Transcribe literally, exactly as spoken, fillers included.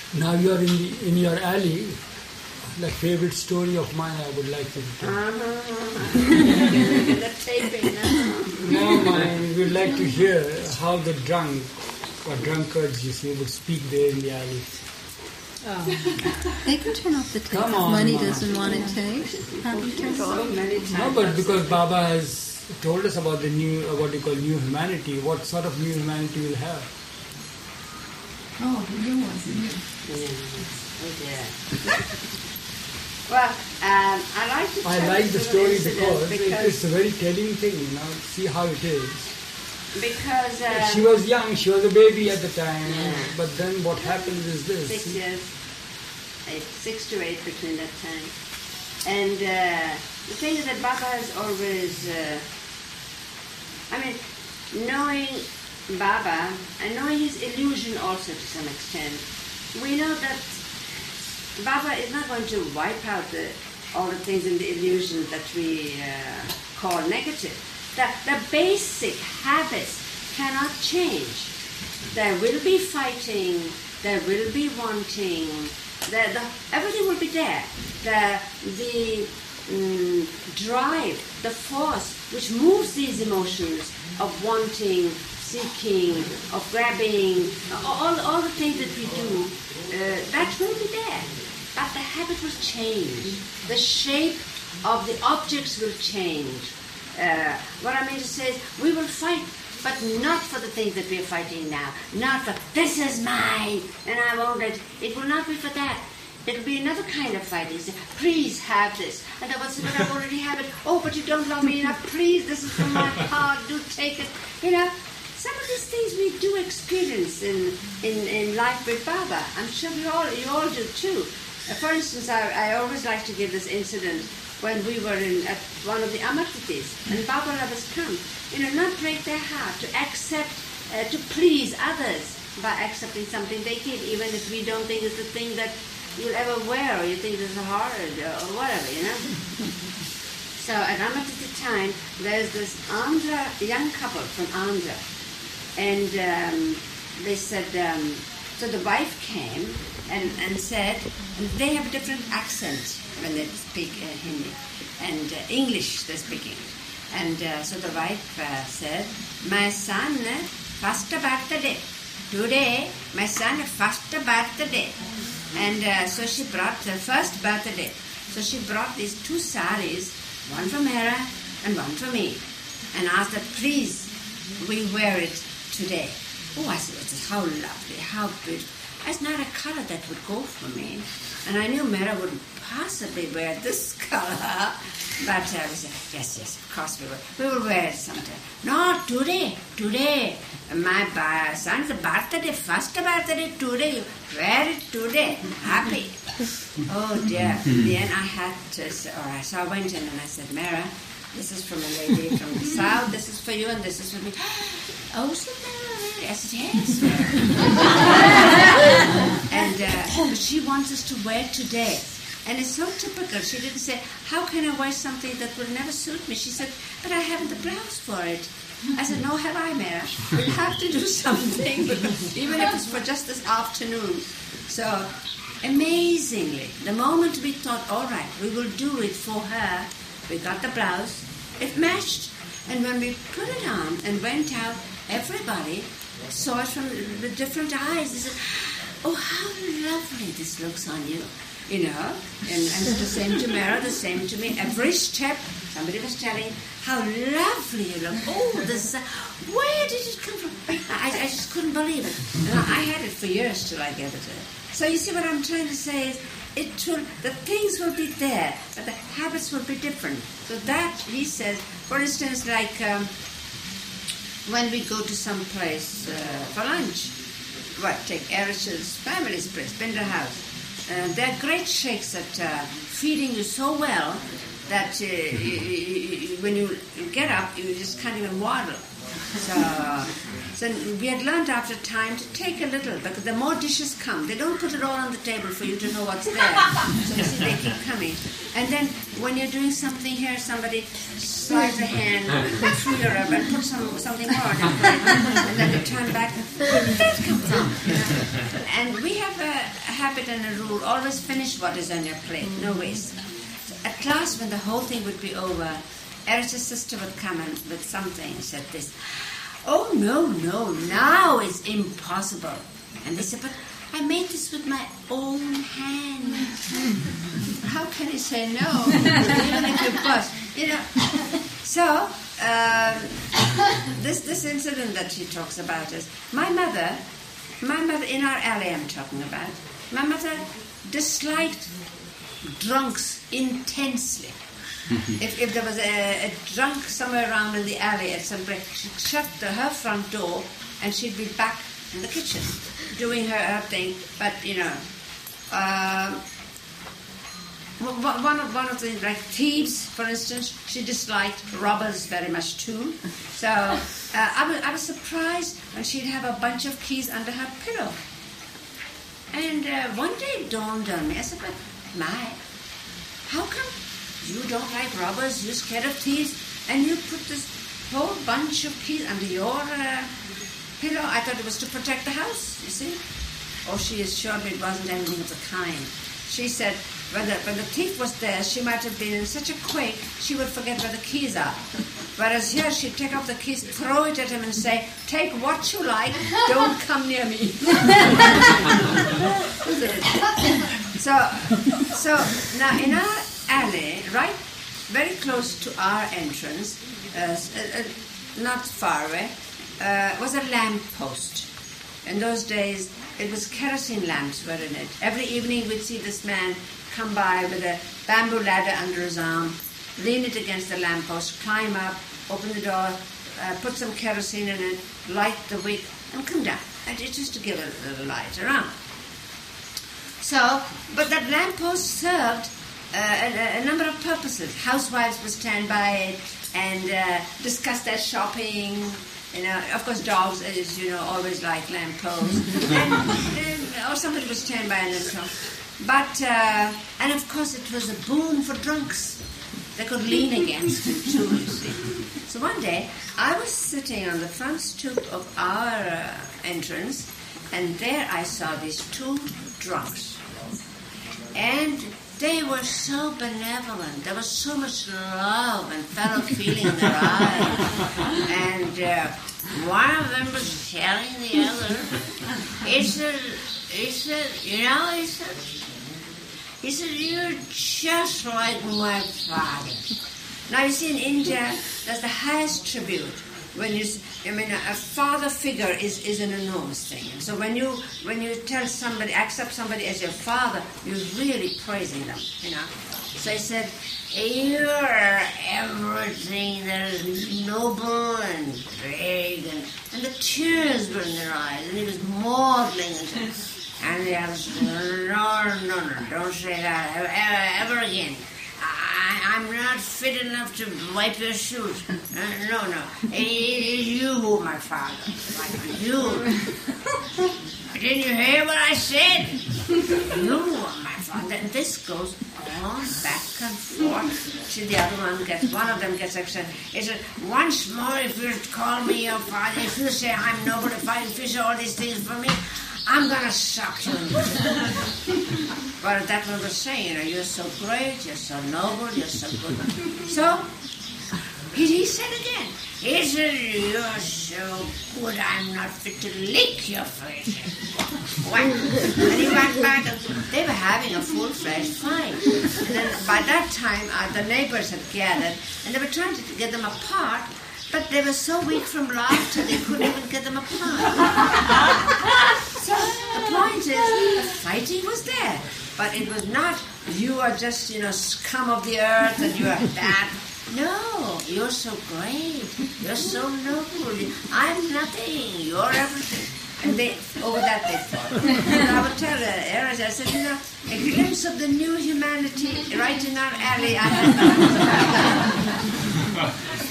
Now you are in the, in your alley. The favorite story of mine I would like you to tell. Uh-huh. The taping now. Now mine, we would like to hear how the drunk or drunkards, you see, would speak there in the alley. Oh. They can turn off the tape Come if on, Money Mom. doesn't want it taped. Have you turned it So off? many times. No, but because Baba has told us about the new, uh, what you call new humanity, what sort of new humanity we'll have. Oh, the new ones. Yeah. Oh dear. Well, um, I like to tell I like you the little story incident because, it is a very telling thing, you know, see how it is. because um, She was young, she was a baby at the time, Yeah. but then what happens is this. six years, eight, six to eight between that time. And uh, the thing is that Baba has always, uh, I mean, knowing Baba and knowing his illusion also to some extent, we know that Baba is not going to wipe out the, all the things in the illusion that we uh, call negative. The, the basic habits cannot change. There will be fighting, there will be wanting, the, the, everything will be there. The, the um, drive, the force which moves these emotions of wanting, seeking, of grabbing, all, all the things that we do, uh, that will be there. But the habit will change. The shape of the objects will change. Uh, what I mean to say is, we will fight, but not for the things that we are fighting now. Not for, this is mine, and I won't let, it will not be for that. It'll be another kind of fighting. Say, please have this. And I will say, but I already have it. Oh, but you don't love me enough. Please, this is from my heart. Do take it. You know, some of these things we do experience in, in, in life with Baba. I'm sure you all, you all do too. Uh, for instance, I, I always like to give this incident when we were in at one of the Amartitis, and Baba let us come. You know, not break their heart, to accept, uh, to please others by accepting something they give, even if we don't think it's the thing that you'll ever wear, or you think it's hard, or whatever, you know. So at Amartiti time, there's this Andhra, young couple from Andhra, and um, they said, um, so the wife came and, and said, and they have a different accent when they speak uh, Hindi, and uh, English they're speaking. And uh, so the wife uh, said, my son, first birthday. Today, my son, first birthday. And uh, so she brought the first birthday. So she brought these two saris, one for Mera and one for me, and asked that, please, we wear it today. Oh, I said, how lovely, how beautiful. It's not a color that would go for me. And I knew Mera wouldn't possibly wear this color. But uh, we said, yes, yes, of course we will. We will wear it sometime. No, today, today. My ba- son's birthday, first birthday today. Wear it today. Happy. Oh dear. Then I had to say, all right. So I went in and I said, Mera, this is from a lady from the south. This is for you and this is for me. Oh, so Mera, I said, yes. And uh, she wants us to wear it today. And it's so typical. She didn't say, how can I wear something that will never suit me? She said, but I haven't the blouse for it. I said, no, have I, Mera? We'll have to do something, even if it's for just this afternoon. So, amazingly, the moment we thought, all right, we will do it for her, we got the blouse, it matched. And when we put it on and went out, everybody saw it from the different eyes. They said, oh, how lovely this looks on you. You know, and, and the same to Mera, the same to me. Every step, somebody was telling how lovely you look. Oh, this is a, where did it come from? I, I just couldn't believe it. And I had it for years till I gave it to her. So you see what I'm trying to say is, it will, the things will be there, but the habits will be different. So that, he says, for instance, like um, when we go to some place uh, for lunch, what, take Eric's family's place, Binder House. Uh, they're great sheikhs at uh, feeding you so well that uh, you, you, you, when you get up, you just can't even waddle. So, so we had learned after time to take a little, because the more dishes come, they don't put it all on the table for you to know what's there. So you see, they keep coming. And then when you're doing something here, somebody slides a hand through your rubber and puts some, something more on your plate, and then you turn back, where did that come from? You know? And we have a, a habit and a rule, always finish what is on your plate, no waste. So at last, when the whole thing would be over, Eric's sister would come in with something and said this, "Oh, no, no, now it's impossible." And they said, "But I made this with my own hands." How can you say no? Even if you bust, you know. So, um, this this incident that she talks about is, my mother, my mother, in our alley I'm talking about, my mother disliked drunks intensely. If, if there was a, a drunk somewhere around in the alley at some break, she'd shut the, her front door and she'd be back in the kitchen doing her, her thing. But, you know, uh, one of one of the, like thieves, for instance, she disliked. Robbers very much too. So uh, I, was, I was surprised when she'd have a bunch of keys under her pillow. And uh, one day it dawned on me, I said, "But my, how come you don't like robbers, you're scared of thieves, and you put this whole bunch of keys under your uh, pillow?" I thought it was to protect the house, you see. Oh, she assured me it wasn't anything of the kind. She said when the, when the thief was there, she might have been in such a quake, she would forget where the keys are. Whereas here, she'd take off the keys, throw it at him and say, "Take what you like, don't come near me." so, so now in our alley, right very close to our entrance, uh, uh, not far away, uh, was a lamp post. In those days, it was kerosene lamps were in it. Every evening we'd see this man come by with a bamboo ladder under his arm, lean it against the lamp post, climb up, open the door, uh, put some kerosene in it, light the wick, and come down. And it just to give a little light around. So, but that lamp post served Uh, a, a number of purposes. Housewives would stand by it and uh, discuss their shopping. You know, of course, dogs, as you know, always like lampposts. and, and, or somebody would stand by and so. But uh, and of course, it was a boon for drunks. They could lean against it too. You see. So one day, I was sitting on the front stoop of our uh, entrance, and there I saw these two drunks, and they were so benevolent. There was so much love and fellow feeling in their eyes. And uh, one of them was telling the other, he said, he said, you know, he said, he said, "You're just like my father." Now, you see, in India, that's the highest tribute. When you, I mean, a father figure is, is an enormous thing. And so when you when you tell somebody, accept somebody as your father, you're really praising them, you know. So he said, "You're everything that is noble and big," and, and the tears were in their eyes, and he was maudling and and the other said, "No, no, no, don't say that ever, ever again. I, I'm not fit enough to wipe your shoes. Uh, no, no. It, it is you who are my father. Like you. Didn't you hear what I said? You are my father." And this goes on back and forth. See, the other one gets, one of them gets excited. He said, "Once more, if you call me your father, if you say I'm noble, if, I, if you say all these things for me, I'm going to suck you in the teeth." But that one was saying, you know, "You're so great, you're so noble, you're so good." So, he, he said again, he said, "You're so good, I'm not fit to lick your face." Whack. And he went back, and they were having a full-fledged fight. And then by that time, uh, the neighbors had gathered, and they were trying to get them apart, but they were so weak from laughter, they couldn't even get them apart. So the point is, the fighting was there, but it was not, "You are just, you know, scum of the earth and you are bad." No, you're so great, you're so noble, I'm nothing, you're everything. And they, over that they fought. And I would tell Erez, I said, you know, a glimpse of the new humanity right in our alley. I had